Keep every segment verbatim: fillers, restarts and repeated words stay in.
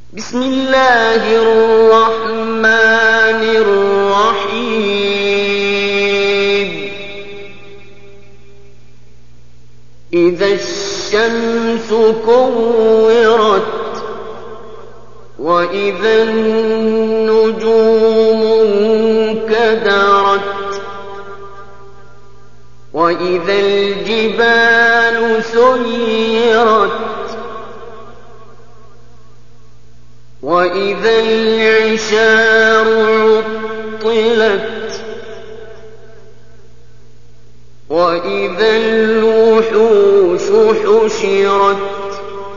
بسم الله الرحمن الرحيم إذا الشمس كورت وإذا النجوم انكدرت وإذا الجبال سيرت وإذا العشار عطلت وإذا الوحوش حشرت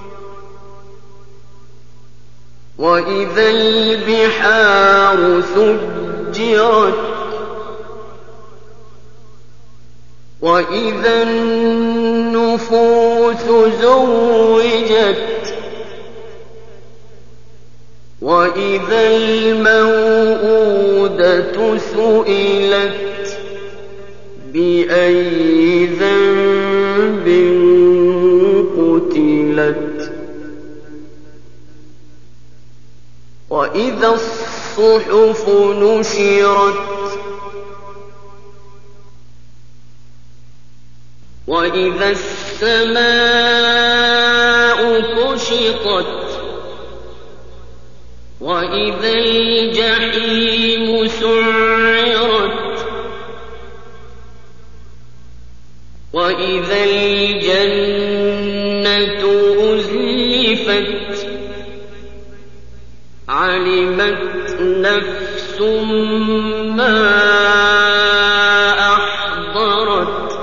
وإذا البحار سجرت وإذا النفوس زوجت وإذا الموءودة سئلت بأي ذنب قتلت وإذا الصحف نشرت وإذا السماء كشطت وإذا الجحيم سعرت وإذا الجنة أزلفت علمت نفس ما أحضرت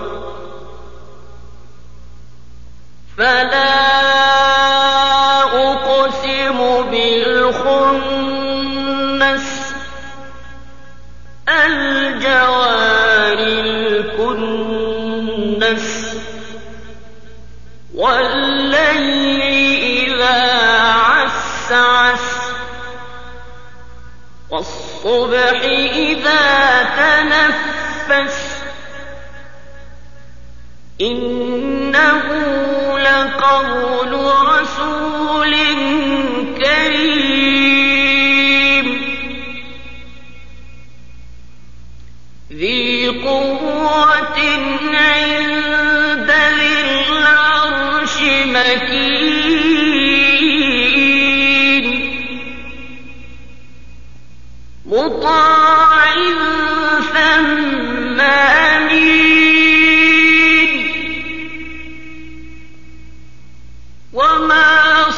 فلا الجوار الكنس والليل إذا عسعس والصبح إذا تنفس إنه لقول رسول كريم ذي قوة عند ذي العرش مكين مطاع ثم أمين وما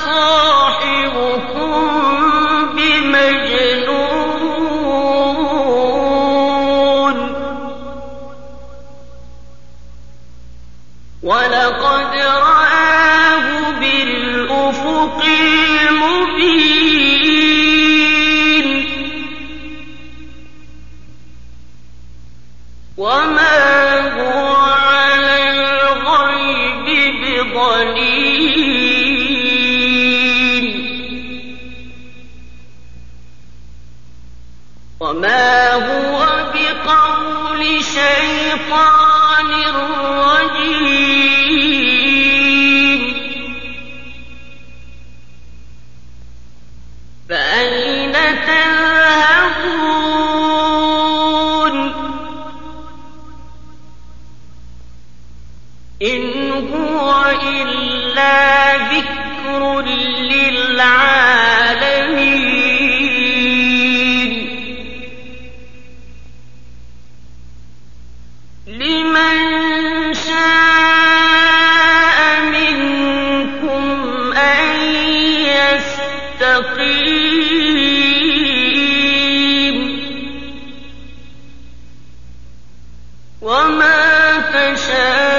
صاحبكم بمجنون ولقد رآه بالأفق المبين وما هو على الغيب بضنين وما هو بقول شيطان رجيم فأين تذهبون إن هو إلا ذكر للعالمين لمن شاء منكم أن يستقيم وما تشاءون